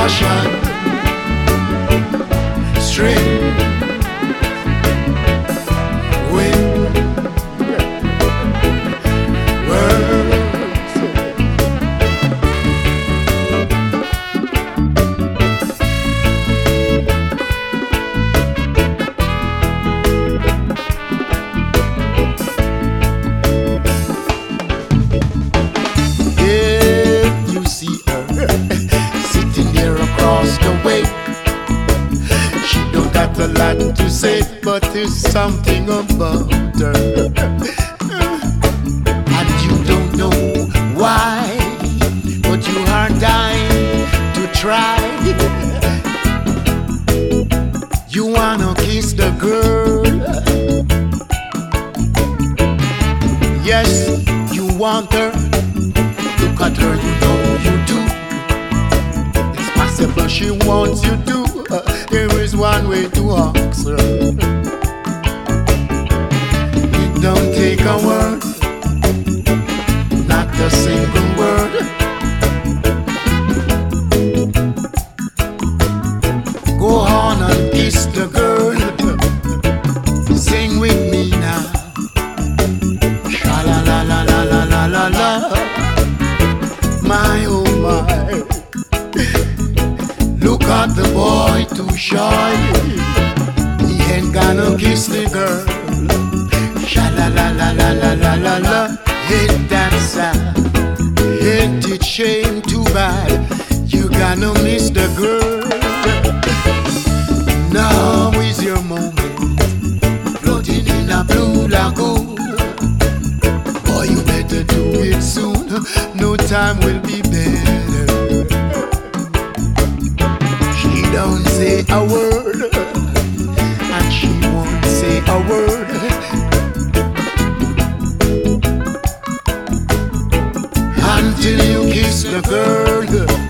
caution, string, wind, words. If you see her sitting there across the way, she don't got a lot to say, but there's something about her, and you don't know why, but you are dying to try. You wanna kiss the girl, yes, you want her. Look at her, you know you do. It's possible she wants you to. There is one way to ask her. It don't take a word, not a single word. Go on and kiss the girl. Sing with me now. Sha la la la la la la la la. My oh my, look at the boy too shy. He ain't gonna kiss the girl. Sha la la la la la la la la. Ain't that sad? Ain't it shame too bad? You gonna miss the girl. Now is your moment, floating in a blue lagoon. Boy, you better do it soon. No time will be better. She don't say a word, and she won't say a word. Until you kiss the girl.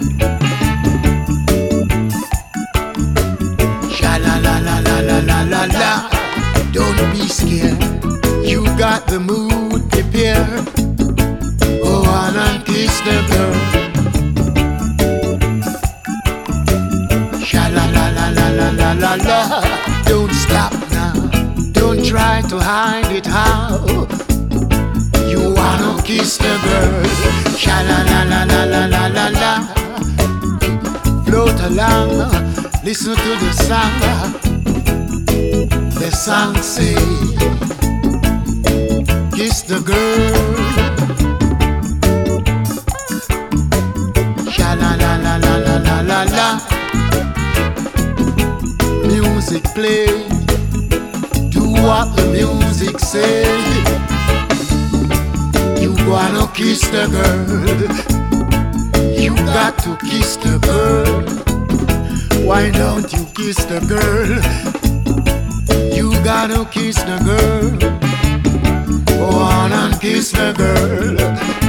Sha la la la la la la la la. Don't be scared, you got the mood prepared. Go on and kiss the girl. Sha la la la la la la la la. Don't stop now, don't try to hide it how. You wanna kiss the girl. Sha la la la la la la la la. Float along, listen to the song. The song say, kiss the girl. Sha la la la la la la la la. Music play, do what the music say. You wanna kiss the girl, you got to kiss the girl. Why don't you kiss the girl? You gotta kiss the girl. Go on and kiss the girl.